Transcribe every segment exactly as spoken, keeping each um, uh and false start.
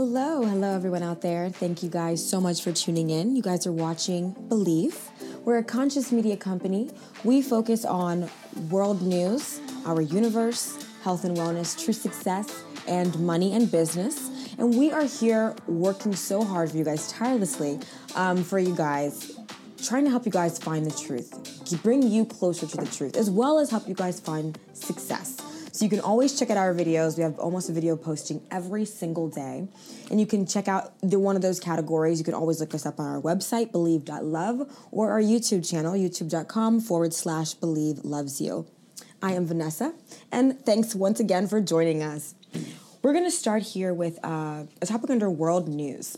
Hello, hello everyone out there. Thank you guys so much for tuning in. You guys are watching Believe. We're a conscious media company. We focus on world news, our universe, health and wellness, true success, and money and business. And we are here working so hard for you guys, tirelessly, um, for you guys, trying to help you guys find the truth, to bring you closer to the truth, as well as help you guys find success. So you can always check out our videos. We have almost a video posting every single day. And you can check out the one of those categories. You can always look us up on our website, believe dot love, or our YouTube channel, youtube.com forward slash believe loves you. I am Vanessa, and thanks once again for joining us. We're going to start here with uh, a topic under world news.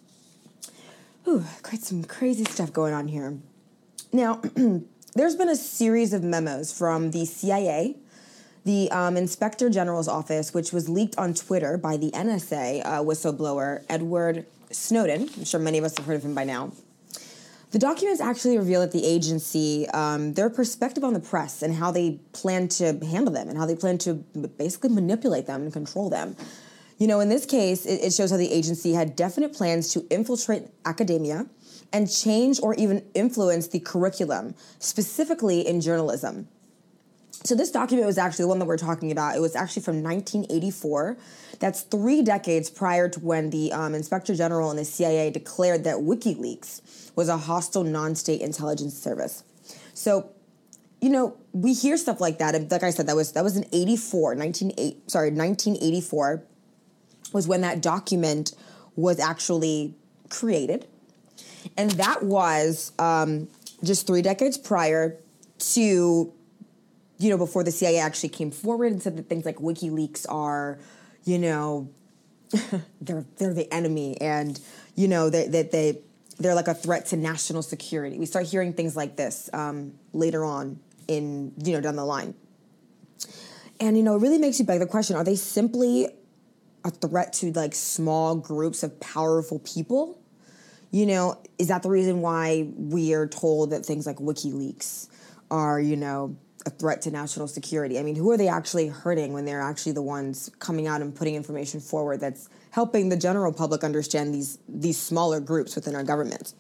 Ooh, quite some crazy stuff going on here. Now, there's been a series of memos from the C I A, the um, Inspector General's office, which was leaked on Twitter by the N S A uh, whistleblower Edward Snowden. I'm sure many of us have heard of him by now. The documents actually reveal that the agency, um, their perspective on the press and how they plan to handle them and how they plan to basically manipulate them and control them. You know, in this case, it, it shows how the agency had definite plans to infiltrate academia and change or even influence the curriculum, specifically in journalism. So this document was actually the one that we're talking about. It was actually from nineteen eighty-four. That's three decades prior to when the um, Inspector General and the C I A declared that WikiLeaks was a hostile non-state intelligence service. So, you know, we hear stuff like that. And like I said, that was that was in eighty-four, nineteen eight, sorry, nineteen eighty-four was when that document was actually created. And that was um, just three decades prior to, you know, before the C I A actually came forward and said that things like WikiLeaks are, you know, they're they're the enemy, and you know that they, they, they they're like a threat to national security. We start hearing things like this um, later on in, you know, down the line. And, you know, it really makes you beg the question, are they simply a threat to like small groups of powerful people? You know, is that the reason why we are told that things like WikiLeaks are, you know, a threat to national security? I mean, who are they actually hurting when they're actually the ones coming out and putting information forward that's helping the general public understand these these smaller groups within our government?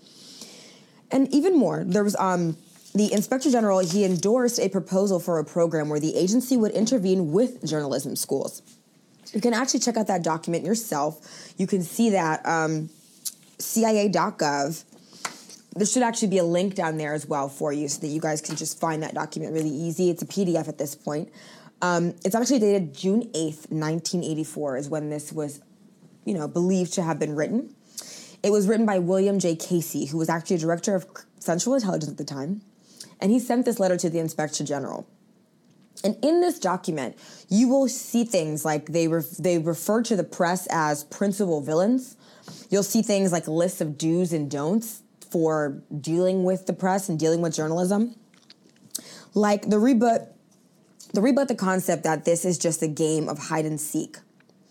And even more, there was um, the Inspector General, he endorsed a proposal for a program where the agency would intervene with journalism schools. You can actually check out that document yourself. You can see that um, C I A dot gov. There should actually be a link down there as well for you so that you guys can just find that document really easy. It's a P D F at this point. Um, it's actually dated June eighth, nineteen eighty-four is when this was, you know, believed to have been written. It was written by William J. Casey, who was actually a director of Central Intelligence at the time. And he sent this letter to the Inspector General. And in this document, you will see things like they ref- they refer to the press as principal villains. You'll see things like lists of do's and don'ts for dealing with the press and dealing with journalism. Like the rebut, the rebut the concept that this is just a game of hide and seek.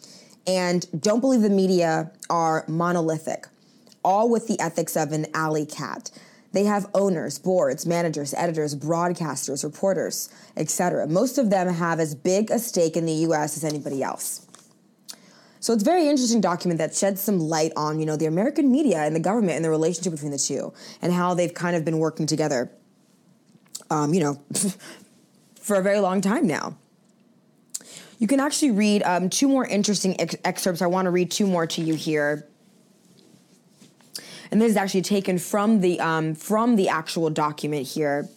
And don't believe the media are monolithic, all with the ethics of an alley cat. They have owners, boards, managers, editors, broadcasters, reporters, et cetera. Most of them have as big a stake in the U S as anybody else. So it's a very interesting document that sheds some light on, you know, the American media and the government and the relationship between the two and how they've kind of been working together, um, you know, for a very long time now. You can actually read um, two more interesting ex- excerpts. I want to read two more to you here. And this is actually taken from the um, from the actual document here.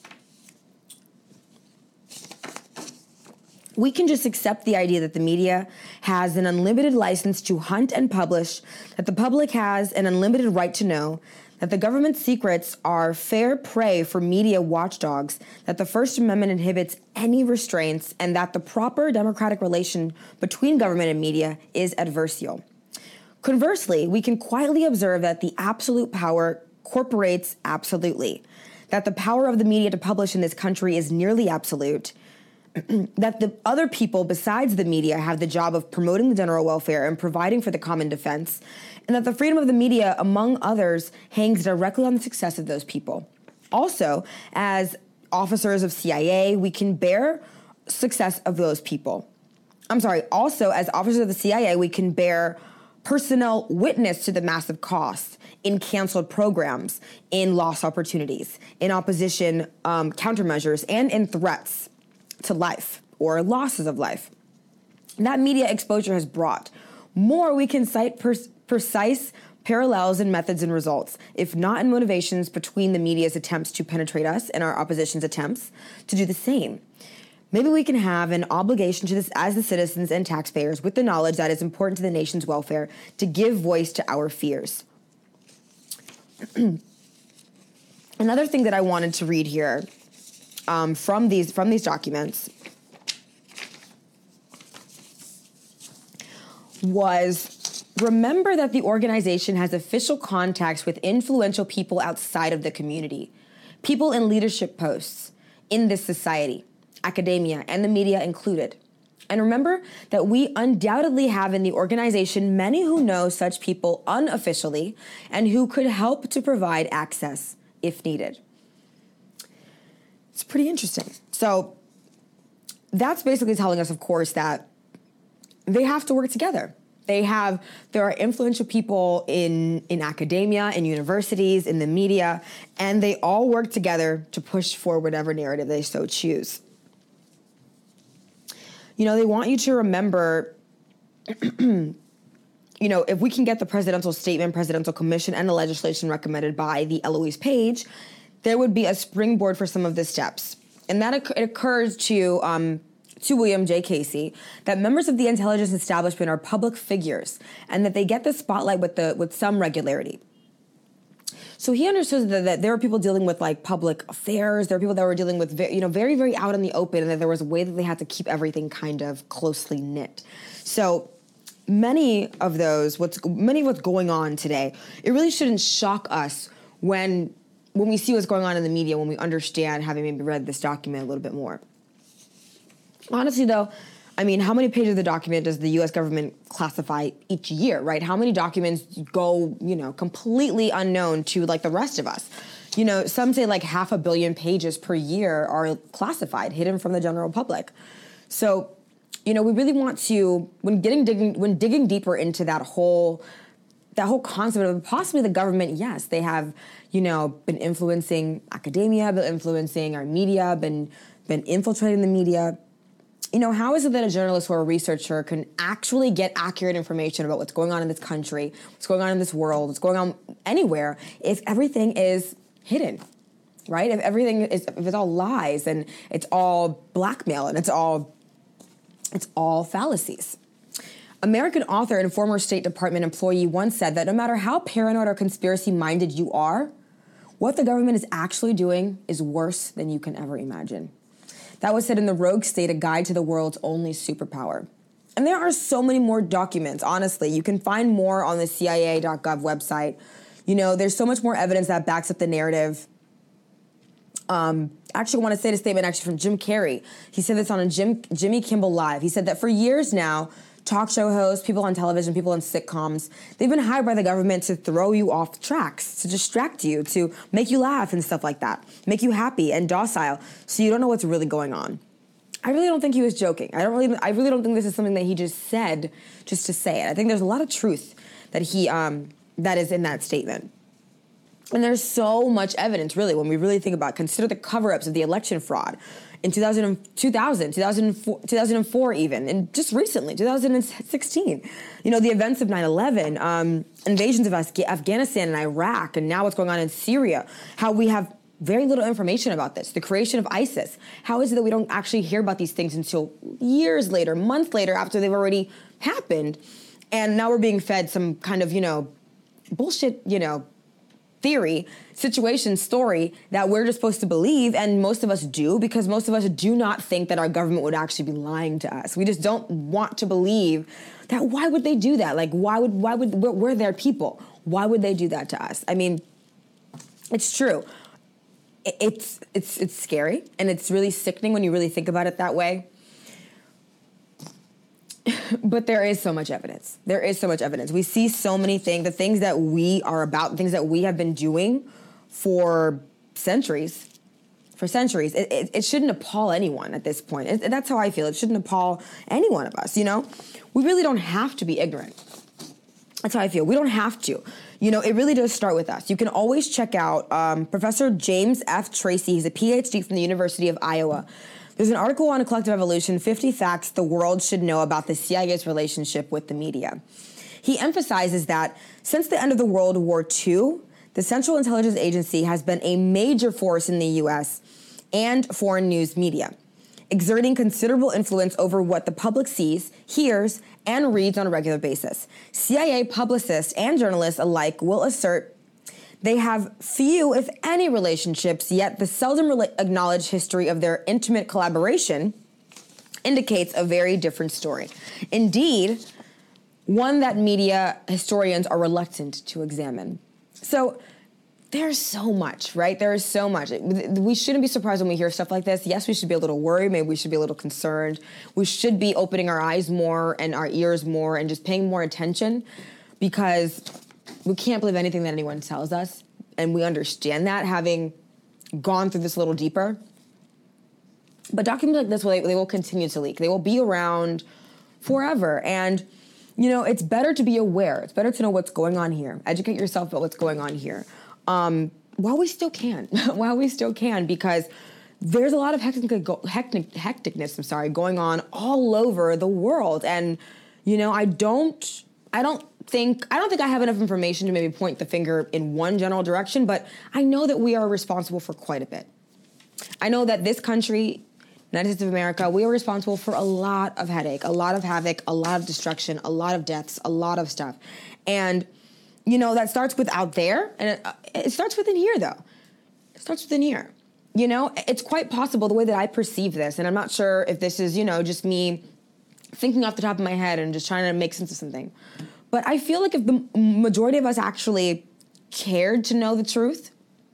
We can just accept the idea that the media has an unlimited license to hunt and publish, that the public has an unlimited right to know, that the government's secrets are fair prey for media watchdogs, that the First Amendment inhibits any restraints, and that the proper democratic relation between government and media is adversarial. Conversely, we can quietly observe that the absolute power corporates absolutely, that the power of the media to publish in this country is nearly absolute, that the other people besides the media have the job of promoting the general welfare and providing for the common defense, and that the freedom of the media, among others, hangs directly on the success of those people. Also, as officers of C I A, we can bear success of those people. I'm sorry, also, as officers of the C I A, we can bear personnel witnessed to the massive costs in canceled programs, in lost opportunities, in opposition um, countermeasures, and in threats to life or losses of life. That media exposure has brought. More, we can cite per- precise parallels in methods and results, if not in motivations between the media's attempts to penetrate us and our opposition's attempts to do the same. Maybe we can have an obligation to this as the citizens and taxpayers with the knowledge that it's important to the nation's welfare to give voice to our fears. Another thing that I wanted to read here um, from these from these documents was, remember that the organization has official contacts with influential people outside of the community, people in leadership posts in this society, academia, and the media included. And remember that we undoubtedly have in the organization many who know such people unofficially and who could help to provide access if needed. It's pretty interesting. So that's basically telling us, of course, that they have to work together. They have, there are influential people in, in academia, in universities, in the media, and they all work together to push for whatever narrative they so choose. You know, they want you to remember, you know, if we can get the presidential statement, presidential commission, and the legislation recommended by the Eloise Page, there would be a springboard for some of the steps. And that it occurs to, um, to William J. Casey, that members of the intelligence establishment are public figures and that they get the spotlight with the with some regularity. So he understood that, that there were people dealing with like public affairs. There were people that were dealing with, you know, very, very out in the open, and that there was a way that they had to keep everything kind of closely knit. So many of those, what's many of what's going on today, it really shouldn't shock us when when we see what's going on in the media, when we understand, having maybe read this document a little bit more. Honestly, though, I mean, how many pages of the document does the U S government classify each year, right? How many documents go, you know, completely unknown to like the rest of us? You know, some say like half a billion pages per year are classified, hidden from the general public. So, you know, we really want to, when getting digging, when digging deeper into that whole, that whole concept of possibly the government, yes, they have, you know, been influencing academia, been influencing our media, been been infiltrating the media. You know, how is it that a journalist or a researcher can actually get accurate information about what's going on in this country, what's going on in this world, what's going on anywhere, if everything is hidden, right? If everything is, if it's all lies and it's all blackmail and it's all, it's all fallacies. American author and former State Department employee once said that no matter how paranoid or conspiracy-minded you are, what the government is actually doing is worse than you can ever imagine. That was said in The Rogue State, a guide to the world's only superpower. And there are so many more documents, honestly. You can find more on the C I A dot gov website. You know, there's so much more evidence that backs up the narrative. Um, actually, I want to say the statement actually from Jim Carrey. He said this on a Jim, Jimmy Kimmel Live. He said that for years now, talk show hosts, people on television, people in sitcoms, they've been hired by the government to throw you off tracks, to distract you, to make you laugh and stuff like that, make you happy and docile, so you don't know what's really going on. I really don't think he was joking. I don't really, I really don't think this is something that he just said just to say it. I think there's a lot of truth that he, um, that is in that statement. And there's so much evidence, really, when we really think about, consider the cover-ups of the election fraud in two thousand, two thousand, two thousand four, two thousand four even, and just recently, two thousand sixteen. You know, the events of nine eleven, um, invasions of Af- Afghanistan and Iraq, and now what's going on in Syria, how we have very little information about this, the creation of ISIS. How is it that we don't actually hear about these things until years later, months later, after they've already happened, and now we're being fed some kind of, you know, bullshit, you know, theory, situation, story that we're just supposed to believe, and most of us do, because most of us do not think that our government would actually be lying to us. We just don't want to believe that. Why would they do that? Like, why would, why would, we're, we're their people. Why would they do that to us? I mean, it's true. It's, it's, it's scary, and it's really sickening when you really think about it that way. But there is so much evidence. There is so much evidence. We see so many things, the things that we are about, things that we have been doing for centuries, for centuries. It, it, it shouldn't appall anyone at this point. It, that's how I feel. It shouldn't appall any one of us, you know? We really don't have to be ignorant. That's how I feel. We don't have to. You know, it really does start with us. You can always check out um, Professor James F. Tracy. He's a P H D from the University of Iowa. There's an article on A Collective Evolution, fifty Facts the World Should Know About the C I A's Relationship with the Media. He emphasizes that since the end of the World War Two, the Central Intelligence Agency has been a major force in the U S and foreign news media, exerting considerable influence over what the public sees, hears, and reads on a regular basis. C I A publicists and journalists alike will assert they have few, if any, relationships, yet the seldom rela- acknowledged history of their intimate collaboration indicates a very different story. Indeed, one that media historians are reluctant to examine. So there's so much, right? There is so much. We shouldn't be surprised when we hear stuff like this. Yes, we should be a little worried. Maybe we should be a little concerned. We should be opening our eyes more and our ears more and just paying more attention, because we can't believe anything that anyone tells us. And we understand that, having gone through this a little deeper. But documents like this, they, they will continue to leak. They will be around forever. And, you know, it's better to be aware. It's better to know what's going on here. Educate yourself about what's going on here. Um, while we still can, while we still can, because there's a lot of hectic, hectic, hecticness, I'm sorry, going on all over the world. And, you know, I don't, I don't think, I don't think I have enough information to maybe point the finger in one general direction, but I know that we are responsible for quite a bit. I know that this country, United States of America, we are responsible for a lot of headache, a lot of havoc, a lot of destruction, a lot of deaths, a lot of stuff. And you know, that starts with out there, and it, it starts within here, though. It starts within here. You know, it's quite possible, the way that I perceive this, and I'm not sure if this is, you know, just me thinking off the top of my head and just trying to make sense of something. But I feel like if the majority of us actually cared to know the truth,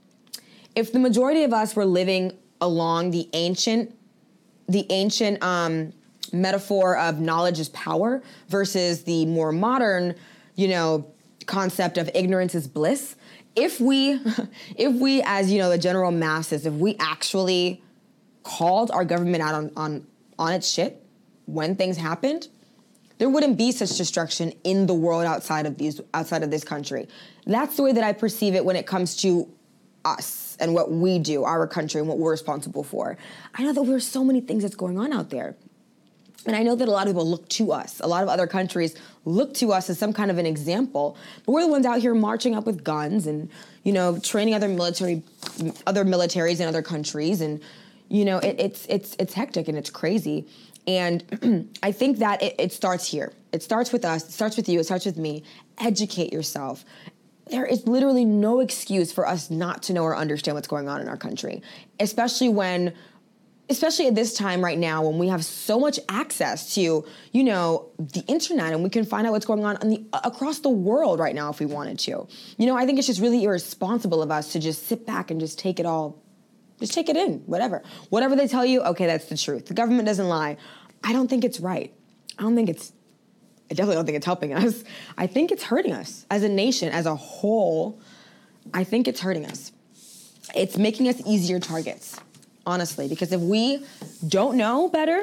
if the majority of us were living along the ancient, the ancient um, metaphor of knowledge is power versus the more modern, you know, concept of ignorance is bliss. If we, if we, as you know, the general masses, if we actually called our government out on, on, on its shit when things happened, there wouldn't be such destruction in the world outside of these, outside of this country. That's the way that I perceive it when it comes to us and what we do, our country, and what we're responsible for. I know that there's so many things that's going on out there. And I know that a lot of people look to us. A lot of other countries look to us as some kind of an example. But we're the ones out here marching up with guns and, you know, training other military, other militaries in other countries. And, you know, it, it's it's it's hectic and it's crazy. And I think that it, it starts here. It starts with us. It starts with you. It starts with me. Educate yourself. There is literally no excuse for us not to know or understand what's going on in our country, especially when... Especially at this time right now when we have so much access to, you know, the internet, and we can find out what's going on, on the, across the world right now if we wanted to. You know, I think it's just really irresponsible of us to just sit back and just take it all, just take it in, whatever. Whatever they tell you, okay, that's the truth. The government doesn't lie. I don't think it's right. I don't think it's, I definitely don't think it's helping us. I think it's hurting us as a nation, as a whole. I think it's hurting us. It's making us easier targets. Honestly, because if we don't know better,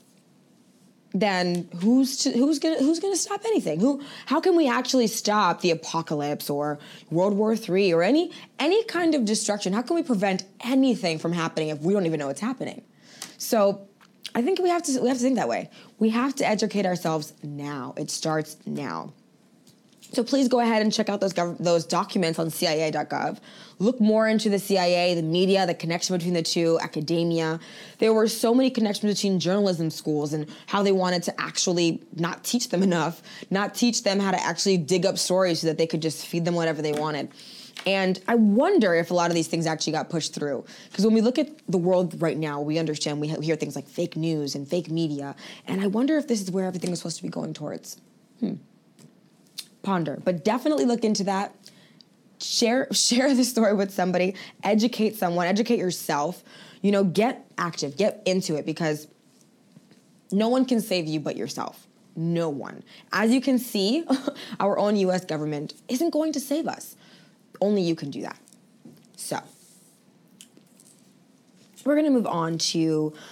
then who's to, who's gonna who's gonna stop anything? Who? How can we actually stop the apocalypse or World War Three or any any kind of destruction? How can we prevent anything from happening if we don't even know it's happening? So, I think we have to we have to think that way. We have to educate ourselves now. It starts now. So please go ahead and check out those gov- those documents on C I A dot gov. Look more into the C I A, the media, the connection between the two, academia. There were so many connections between journalism schools and how they wanted to actually not teach them enough, not teach them how to actually dig up stories so that they could just feed them whatever they wanted. And I wonder if a lot of these things actually got pushed through. Because when we look at the world right now, we understand, we hear things like fake news and fake media. And I wonder if this is where everything was supposed to be going towards. Hmm. Ponder, but definitely look into that. Share share the story with somebody. Educate someone. Educate yourself. You know, get active. Get into it, because no one can save you but yourself. No one. As you can see, our own U S government isn't going to save us. Only you can do that. So, we're going to move on to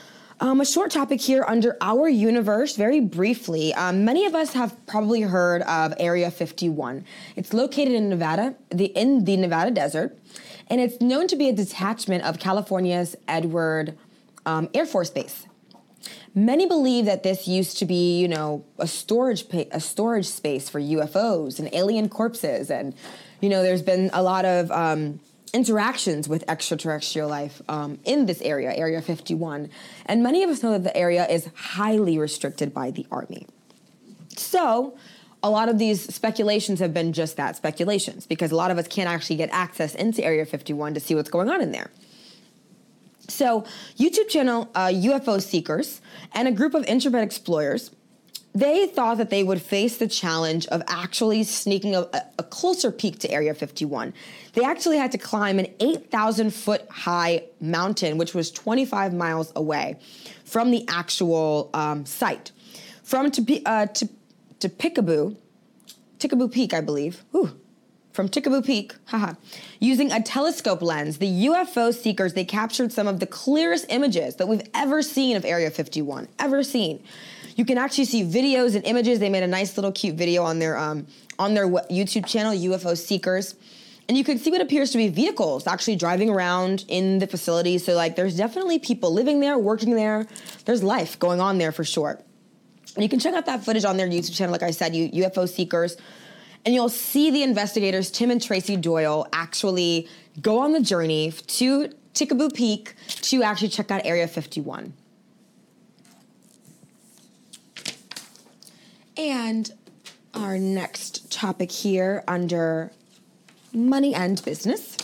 Um, a short topic here under our universe, very briefly. Um, many of us have probably heard of Area fifty-one. It's located in Nevada, the in the Nevada desert, and it's known to be a detachment of California's Edward um, Air Force Base. Many believe that this used to be, you know, a storage pa- a storage space for U F Os and alien corpses, and you know, there's been a lot of um, interactions with extraterrestrial life um, in this area, Area fifty-one. And many of us know that the area is highly restricted by the Army. So a lot of these speculations have been just that, speculations, because a lot of us can't actually get access into Area fifty-one to see what's going on in there. So YouTube channel uh, U F O Seekers and a group of intrepid explorers, they thought that they would face the challenge of actually sneaking a, a closer peek to Area fifty-one. They actually had to climb an eight thousand foot high mountain, which was twenty-five miles away from the actual um, site. From to, uh, to, to Picaboo, Tikaboo Peak, I believe. Whew. From Tikaboo Peak, haha, using a telescope lens, the U F O seekers, they captured some of the clearest images that we've ever seen of Area fifty-one, ever seen. You can actually see videos and images. They made a nice little cute video on their um, on their YouTube channel, U F O Seekers. And you can see what appears to be vehicles actually driving around in the facility. So, like, there's definitely people living there, working there. There's life going on there for sure. And you can check out that footage on their YouTube channel, like I said, U F O Seekers. And you'll see the investigators, Tim and Tracy Doyle, actually go on the journey to Tikaboo Peak to actually check out Area fifty-one. And our next topic here under money and business.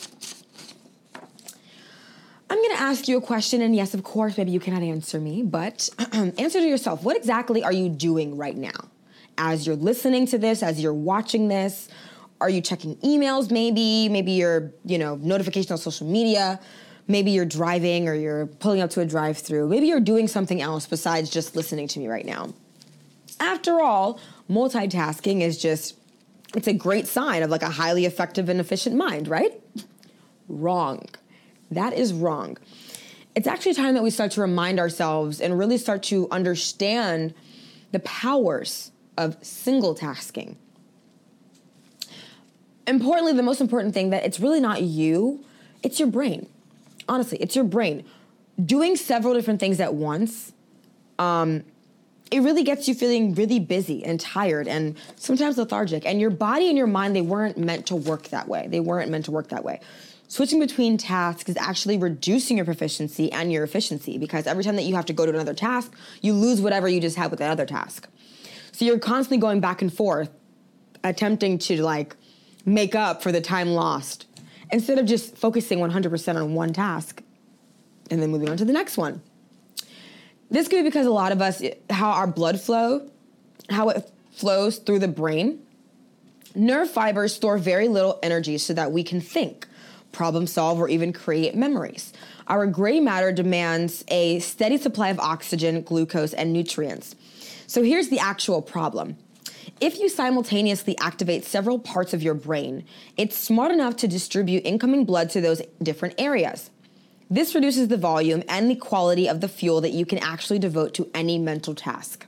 I'm going to ask you a question, and yes, of course, maybe you cannot answer me, but answer to yourself. What exactly are you doing right now? As you're listening to this, as you're watching this, are you checking emails maybe? Maybe you're, you know, notification on social media. Maybe you're driving or you're pulling up to a drive-through. Maybe you're doing something else besides just listening to me right now. After all, multitasking is just, it's a great sign of like a highly effective and efficient mind, right? Wrong. That is wrong. It's actually time that we start to remind ourselves and really start to understand the powers of single tasking. Importantly, the most important thing, that it's really not you, it's your brain. Honestly, it's your brain. Doing several different things at once, um, it really gets you feeling really busy and tired and sometimes lethargic. And your body and your mind, they weren't meant to work that way. They weren't meant to work that way. Switching between tasks is actually reducing your proficiency and your efficiency, because every time that you have to go to another task, you lose whatever you just had with that other task. So you're constantly going back and forth, attempting to like make up for the time lost, instead of just focusing one hundred percent on one task and then moving on to the next one. This could be because a lot of us, how our blood flow, how it flows through the brain, nerve fibers store very little energy so that we can think, problem solve, or even create memories. Our gray matter demands a steady supply of oxygen, glucose, and nutrients. So here's the actual problem. If you simultaneously activate several parts of your brain, it's smart enough to distribute incoming blood to those different areas. This reduces the volume and the quality of the fuel that you can actually devote to any mental task.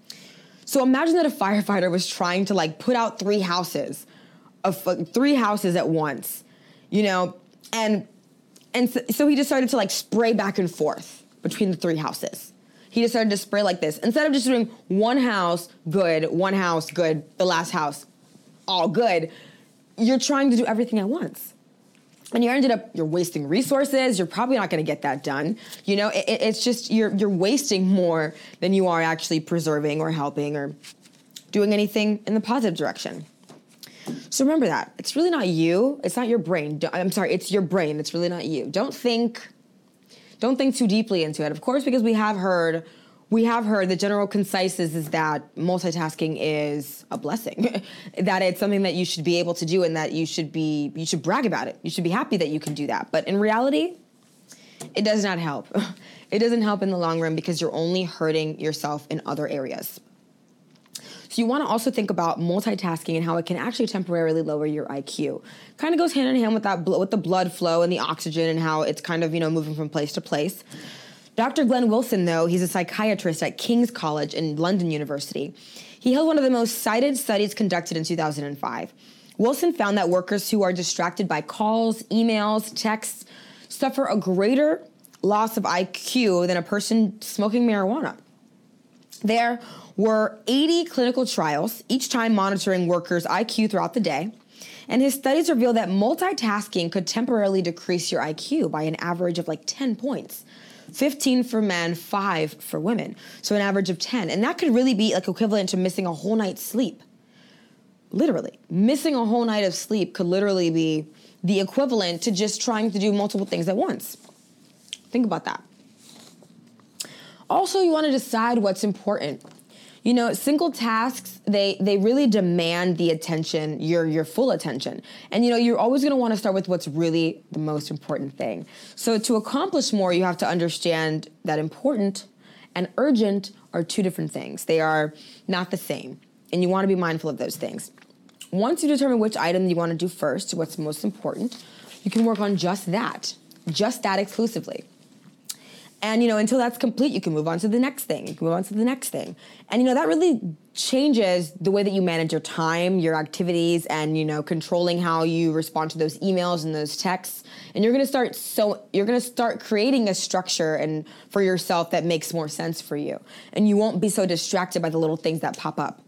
So imagine that a firefighter was trying to like put out three houses, of three houses at once, you know, and and so, so he decided to like spray back and forth between the three houses. He decided to spray like this. Instead of just doing one house, good, one house, good, the last house, all good, you're trying to do everything at once. And you ended up, you're wasting resources. You're probably not going to get that done. You know, it, it's just, you're you're wasting more than you are actually preserving or helping or doing anything in the positive direction. So remember that. It's really not you. It's not your brain. I'm sorry, it's your brain. It's really not you. Don't think... Don't think too deeply into it. Of course, because we have heard, we have heard the general consensus is that multitasking is a blessing, that it's something that you should be able to do, and that you should be, you should brag about it. You should be happy that you can do that. But in reality, it does not help. It doesn't help in the long run, because you're only hurting yourself in other areas. So you want to also think about multitasking and how it can actually temporarily lower your I Q. Kind of goes hand in hand with that, with the blood flow and the oxygen, and how it's kind of, you know, moving from place to place. Doctor Glenn Wilson, though, he's a psychiatrist at King's College in London University. He held one of the most cited studies conducted in two thousand five. Wilson found that workers who are distracted by calls, emails, texts, suffer a greater loss of I Q than a person smoking marijuana. There were eighty clinical trials, each time monitoring workers' I Q throughout the day, and his studies revealed that multitasking could temporarily decrease your I Q by an average of like ten points. fifteen for men, five for women. So an average of ten. And that could really be like equivalent to missing a whole night's sleep. Literally. Missing a whole night of sleep could literally be the equivalent to just trying to do multiple things at once. Think about that. Also, you want to decide what's important. You know, single tasks, they they really demand the attention, your your full attention. And, you know, you're always going to want to start with what's really the most important thing. So to accomplish more, you have to understand that important and urgent are two different things. They are not the same. And you want to be mindful of those things. Once you determine which item you want to do first, what's most important, you can work on just that, just that exclusively. And, you know, until that's complete, you can move on to the next thing. You can move on to the next thing. And, you know, that really changes the way that you manage your time, your activities, and, you know, controlling how you respond to those emails and those texts. And you're going to start so you're going to start creating a structure and for yourself that makes more sense for you. And you won't be so distracted by the little things that pop up.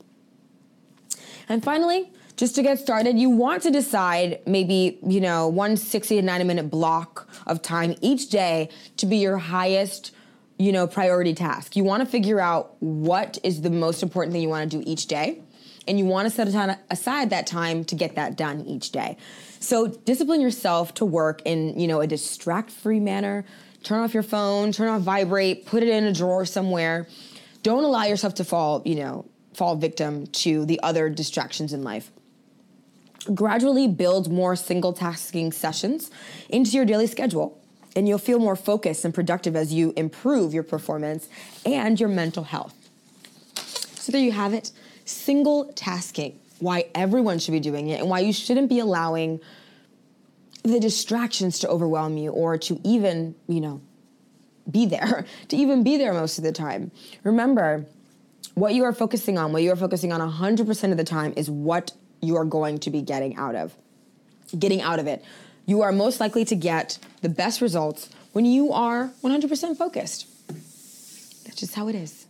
And finally, just to get started, you want to decide maybe, you know, one sixty to ninety minute block of time each day to be your highest, you know, priority task. You want to figure out what is the most important thing you want to do each day. And you want to set aside that time to get that done each day. So discipline yourself to work in, you know, a distract-free manner. Turn off your phone, turn off vibrate, put it in a drawer somewhere. Don't allow yourself to fall, you know, fall victim to the other distractions in life. Gradually build more single tasking sessions into your daily schedule, and you'll feel more focused and productive as you improve your performance and your mental health. So there you have it, single tasking, why everyone should be doing it and why you shouldn't be allowing the distractions to overwhelm you or to even, you know, be there, to even be there most of the time. Remember, what you are focusing on, what you are focusing on one hundred percent of the time is what you are going to be getting out of, getting out of it. You are most likely to get the best results when you are one hundred percent focused. That's just how it is.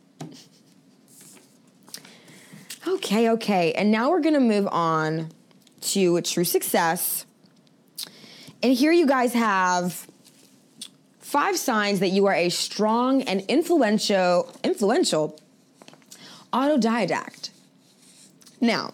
Okay, okay. And now we're going to move on to true success. And here you guys have five signs that you are a strong and influential, influential autodidact. Now,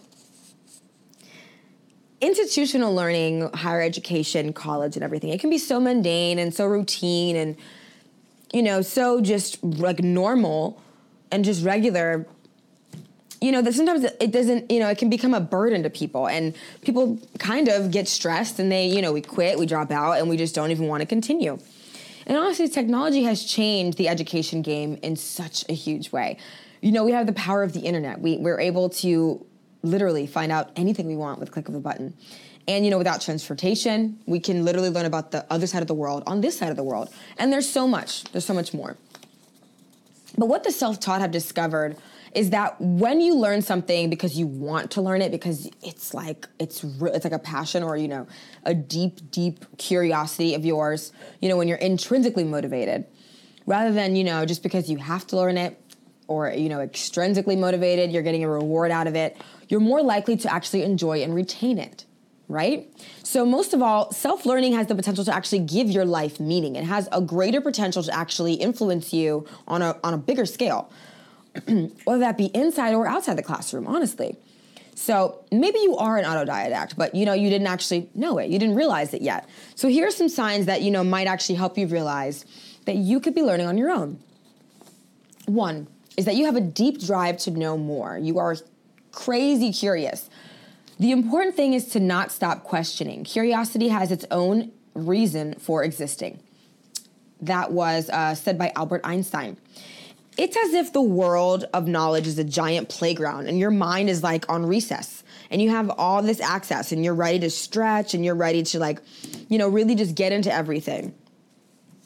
institutional learning, higher education, college, and everything, it can be so mundane and so routine and, you know, so just like normal and just regular, you know, that sometimes it doesn't, you know, it can become a burden to people, and people kind of get stressed and they, you know, we quit, we drop out, and we just don't even want to continue. And honestly, technology has changed the education game in such a huge way. You know, we have the power of the internet. We, we're able to literally find out anything we want with a click of a button. And, you know, without transportation, we can literally learn about the other side of the world on this side of the world. And there's so much, there's so much more. But what the self-taught have discovered is that when you learn something because you want to learn it, because it's like, it's re- it's like a passion or, you know, a deep, deep curiosity of yours, you know, when you're intrinsically motivated, rather than, you know, just because you have to learn it, or, you know, extrinsically motivated, you're getting a reward out of it, you're more likely to actually enjoy and retain it, right? So most of all, self-learning has the potential to actually give your life meaning. It has a greater potential to actually influence you on a on a bigger scale, whether that be inside or outside the classroom, honestly. So maybe you are an autodidact, but, you know, you didn't actually know it. You didn't realize it yet. So here are some signs that, you know, might actually help you realize that you could be learning on your own. One is that you have a deep drive to know more. You are crazy curious. The important thing is to not stop questioning. Curiosity has its own reason for existing. That was uh, said by Albert Einstein. It's as if the world of knowledge is a giant playground and your mind is like on recess and you have all this access and you're ready to stretch and you're ready to, like, you know, really just get into everything.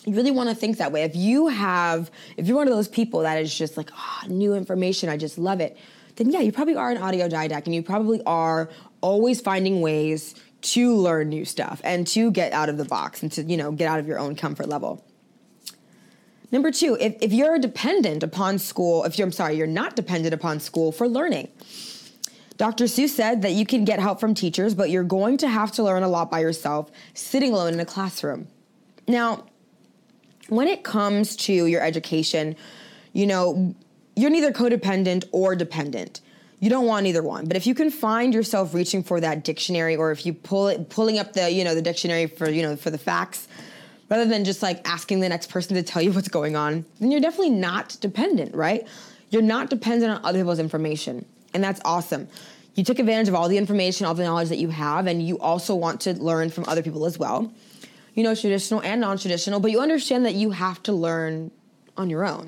You really want to think that way. If you have, if you're one of those people that is just like, oh, new information, I just love it, then yeah, you probably are an autodidact, and you probably are always finding ways to learn new stuff and to get out of the box and to, you know, get out of your own comfort level. Number two, if, if you're dependent upon school, if you're, I'm sorry, you're not dependent upon school for learning. Doctor Seuss said that you can get help from teachers, but you're going to have to learn a lot by yourself, sitting alone in a classroom. Now, when it comes to your education, you know, you're neither codependent or dependent. You don't want either one. But if you can find yourself reaching for that dictionary, or if you pull it, pulling up the, you know, the dictionary for, you know, for the facts, rather than just like asking the next person to tell you what's going on, then you're definitely not dependent, right? You're not dependent on other people's information. And that's awesome. You took advantage of all the information, all the knowledge that you have, and you also want to learn from other people as well. You know, traditional and non-traditional, but you understand that you have to learn on your own.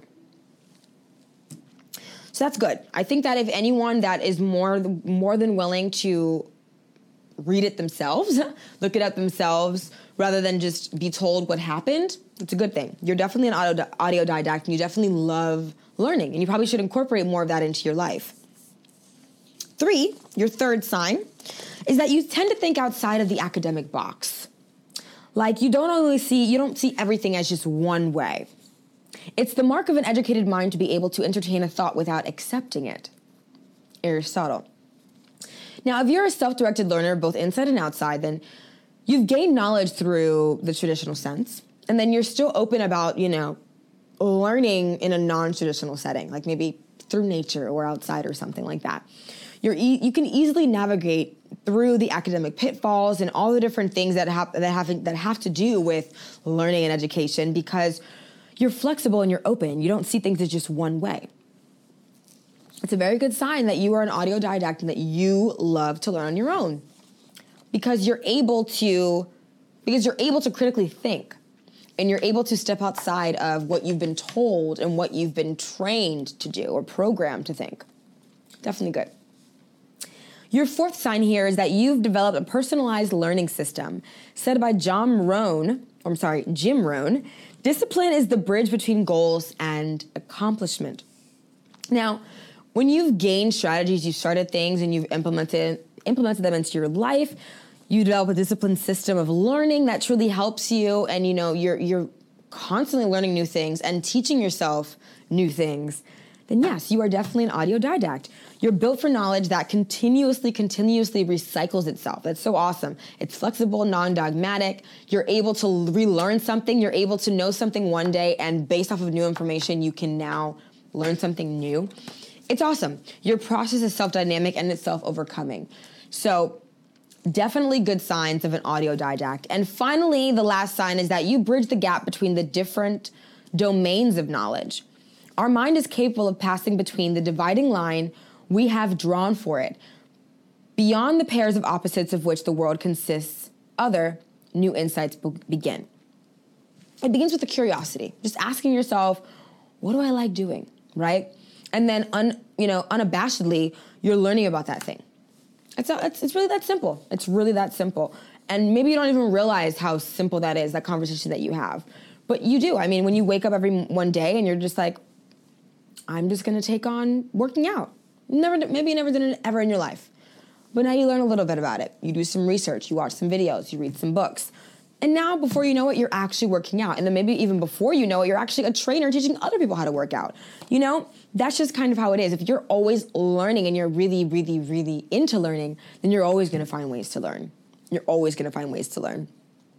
So that's good. I think that if anyone that is more, more than willing to read it themselves, look it up themselves, rather than just be told what happened, it's a good thing. You're definitely an audio, autodidact, and you definitely love learning, and you probably should incorporate more of that into your life. Three, your third sign, is that you tend to think outside of the academic box. Like you don't only see, you don't see everything as just one way. It's the mark of an educated mind to be able to entertain a thought without accepting it. Aristotle. Now, if you're a self-directed learner, both inside and outside, then you've gained knowledge through the traditional sense, and then you're still open about, you know, learning in a non-traditional setting, like maybe through nature or outside or something like that. You're e- you can easily navigate through the academic pitfalls and all the different things that have that have that have to do with learning and education, because you're flexible and you're open. You don't see things as just one way. It's a very good sign that you are an autodidact and that you love to learn on your own, because you're able to because you're able to critically think, and you're able to step outside of what you've been told and what you've been trained to do or programmed to think. Definitely good. Your fourth sign here is that you've developed a personalized learning system. Said by John Rohn, or I'm sorry, Jim Rohn, discipline is the bridge between goals and accomplishment. Now, when you've gained strategies, you've started things and you've implemented implemented them into your life, you develop a disciplined system of learning that truly helps you, and you know you're you're constantly learning new things and teaching yourself new things, then yes, you are definitely an autodidact. You're built for knowledge that continuously, continuously recycles itself. That's so awesome. It's flexible, non-dogmatic. You're able to relearn something. You're able to know something one day, and based off of new information, you can now learn something new. It's awesome. Your process is self-dynamic and it's self-overcoming. So definitely good signs of an autodidact. And finally, the last sign is that you bridge the gap between the different domains of knowledge. Our mind is capable of passing between the dividing line we have drawn for it, beyond the pairs of opposites of which the world consists. Other new insights be- begin. It begins with a curiosity, just asking yourself, what do I like doing, right? And then, un, you know, unabashedly, you're learning about that thing. It's, it's it's really that simple. It's really that simple. And maybe you don't even realize how simple that is, that conversation that you have. But you do. I mean, when you wake up every one day and you're just like, I'm just going to take on working out. Never, maybe you never did it ever in your life. But now you learn a little bit about it. You do some research, you watch some videos, you read some books. And now, before you know it, you're actually working out. And then maybe even before you know it, you're actually a trainer teaching other people how to work out. You know, that's just kind of how it is. If you're always learning and you're really, really, really into learning, then you're always going to find ways to learn. You're always going to find ways to learn.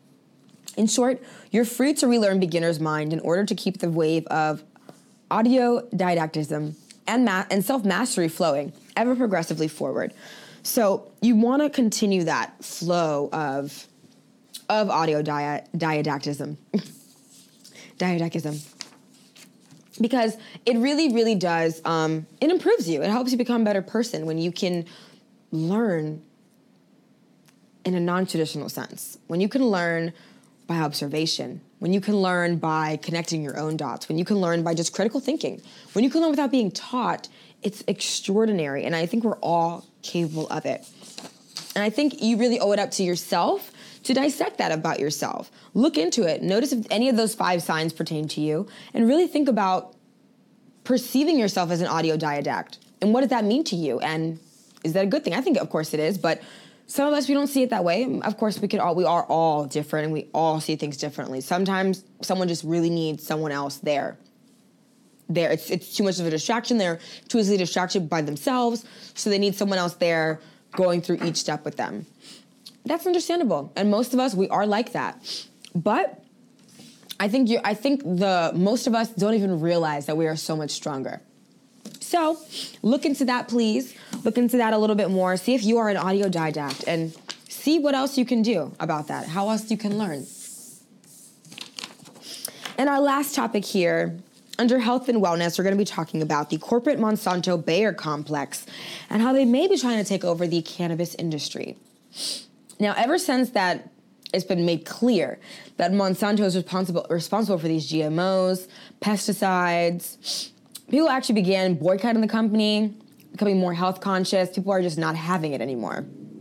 In short, you're free to relearn beginner's mind in order to keep the wave of autodidactism and, ma- and self-mastery flowing ever progressively forward. So you want to continue that flow of of autodidactism, didactism, because it really, really does, um, it improves you. It helps you become a better person when you can learn in a non-traditional sense, when you can learn by observation, when you can learn by connecting your own dots, when you can learn by just critical thinking, when you can learn without being taught. It's extraordinary, and I think we're all capable of it. And I think you really owe it up to yourself to dissect that about yourself. Look into it. Notice if any of those five signs pertain to you, and really think about perceiving yourself as an audiodidact. And what does that mean to you? And is that a good thing? I think, of course, it is, but some of us, we don't see it that way. Of course, we could all, we are all different, and we all see things differently. Sometimes someone just really needs someone else there. There, it's it's too much of a distraction. They're too easily distracted by themselves, so they need someone else there going through each step with them. That's understandable, and most of us, we are like that. But I think you, I think the most of us don't even realize that we are so much stronger. So look into that, please. Look into that a little bit more. See if you are an audiodidact, and see what else you can do about that. How else you can learn. And our last topic here, under health and wellness, we're going to be talking about the corporate Monsanto-Bayer complex and how they may be trying to take over the cannabis industry. Now, ever since that it's been made clear that Monsanto is responsible responsible for these G M Os, pesticides, people actually began boycotting the company, becoming more health conscious. People are just not having it anymore.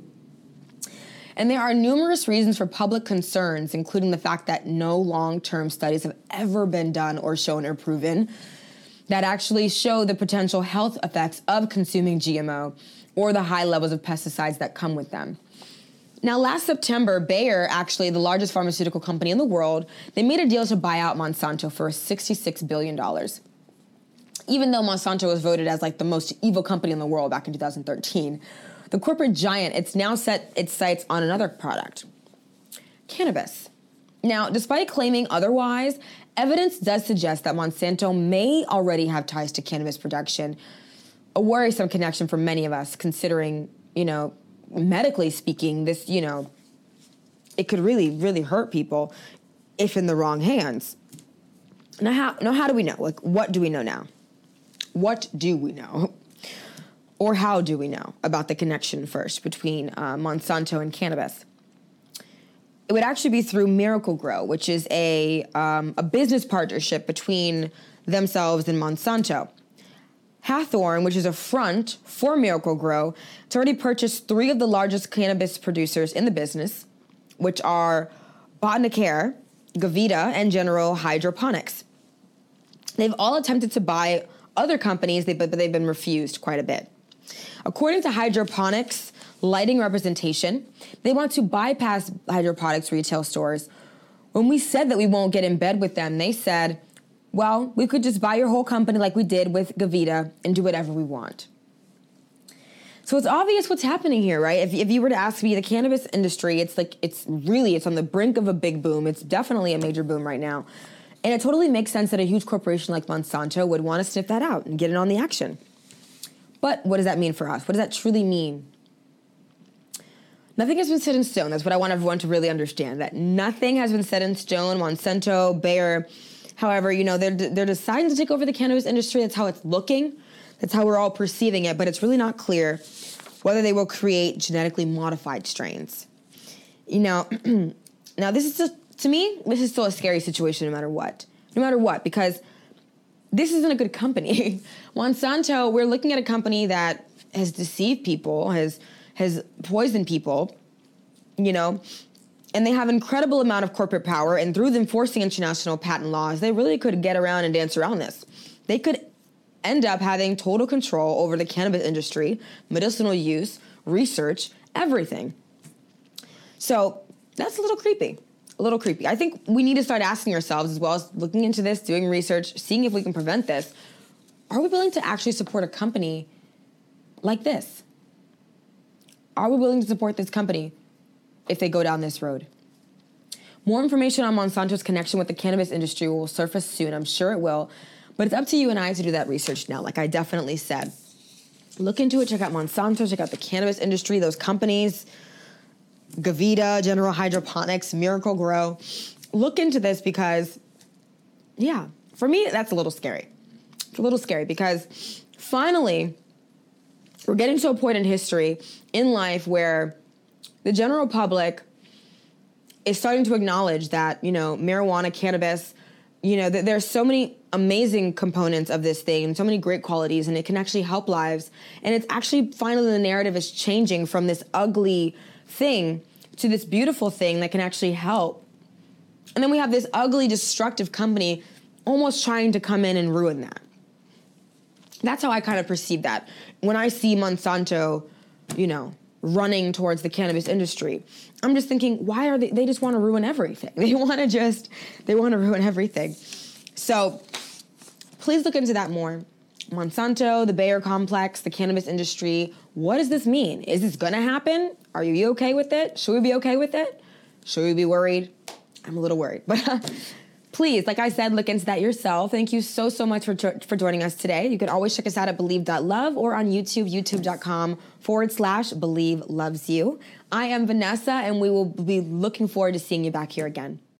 And there are numerous reasons for public concerns, including the fact that no long-term studies have ever been done or shown or proven that actually show the potential health effects of consuming G M O or the high levels of pesticides that come with them. Now, last September, Bayer, actually the largest pharmaceutical company in the world, they made a deal to buy out Monsanto for sixty-six billion dollars. Even though Monsanto was voted as like the most evil company in the world back in two thousand thirteen, the corporate giant, it's now set its sights on another product, cannabis. Now, despite claiming otherwise, evidence does suggest that Monsanto may already have ties to cannabis production, a worrisome connection for many of us, considering, you know, medically speaking, this, you know, it could really, really hurt people if in the wrong hands. Now, how, now, how do we know? Like, what do we know now? What do we know? Or how do we know about the connection first between uh, Monsanto and cannabis? It would actually be through Miracle-Gro, which is a um, a business partnership between themselves and Monsanto. Hawthorne, which is a front for Miracle-Gro, has already purchased three of the largest cannabis producers in the business, which are Botanicare, Gavita, and General Hydroponics. They've all attempted to buy other companies, but they've been refused quite a bit. According to Hydroponics Lighting Representation, they want to bypass hydroponics retail stores. When we said that we won't get in bed with them, they said, well, we could just buy your whole company like we did with Gavita and do whatever we want. So it's obvious what's happening here, right? If, if you were to ask me, the cannabis industry, it's like, it's really, it's on the brink of a big boom. It's definitely a major boom right now. And it totally makes sense that a huge corporation like Monsanto would want to sniff that out and get in on the action. But what does that mean for us? What does that truly mean? Nothing has been set in stone. That's what I want everyone to really understand, that nothing has been set in stone. Monsanto, Bayer, however, you know, they're, they're deciding to take over the cannabis industry. That's how it's looking. That's how we're all perceiving it. But it's really not clear whether they will create genetically modified strains. You know, now this is just, to me, this is still a scary situation no matter what. No matter what, because this isn't a good company. Monsanto, we're looking at a company that has deceived people, has has poisoned people, you know, and they have an incredible amount of corporate power, and through them enforcing international patent laws, they really could get around and dance around this. They could end up having total control over the cannabis industry, medicinal use, research, everything. So that's a little creepy. A little creepy. I think we need to start asking ourselves, as well as looking into this, doing research, seeing if we can prevent this. Are we willing to actually support a company like this? Are we willing to support this company if they go down this road? More information on Monsanto's connection with the cannabis industry will surface soon. I'm sure it will. But it's up to you and I to do that research now, like I definitely said. Look into it. Check out Monsanto. Check out the cannabis industry, those companies. Gavita, General Hydroponics, Miracle-Gro. Look into this because, yeah, for me, that's a little scary. It's a little scary because finally, we're getting to a point in history, in life, where the general public is starting to acknowledge that, you know, marijuana, cannabis, you know, th- there's so many amazing components of this thing and so many great qualities, and it can actually help lives. And it's actually finally the narrative is changing from this ugly thing to this beautiful thing that can actually help. And then we have this ugly, destructive company almost trying to come in and ruin that. That's how I kind of perceive that. When I see Monsanto, you know, running towards the cannabis industry, I'm just thinking, why are they, they just want to ruin everything. They want to just, they want to ruin everything. So please look into that more. Monsanto, the Bayer complex, the cannabis industry. What does this mean? Is this going to happen? Are you okay with it? Should we be okay with it? Should we be worried? I'm a little worried, but please, like I said, look into that yourself. Thank you so, so much for, for joining us today. You can always check us out at believe dot love or on YouTube, youtube.com forward slash believe loves you. I am Vanessa, and we will be looking forward to seeing you back here again.